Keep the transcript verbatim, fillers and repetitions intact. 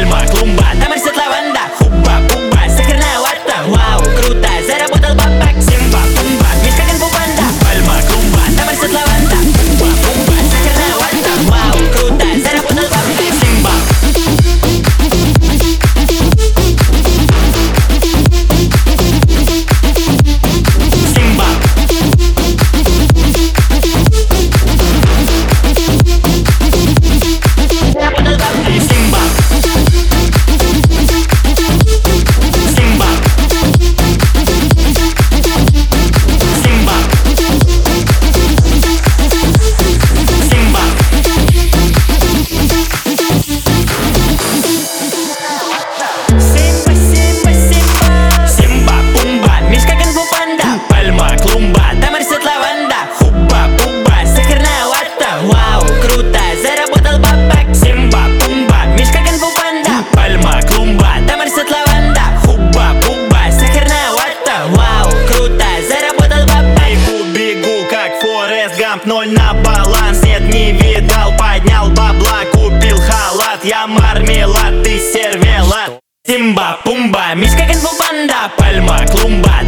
пальма, клумба, там растет лаванда. Хубба-бубба, сахарная вата. Вау, круто, заработал бабак. Симба, бумба, мишка кунг-фу панда. Пальма, клумба, там растет лаванда. Хубба-бубба, сахарная вата. Вау, круто, заработал бабак. Симба. Ноль на баланс, нет, не видал. Поднял бабла, купил халат. Я мармелад, ты сервелат. Симба, пумба, мишка кунг-фу панда. Пальма, клумба,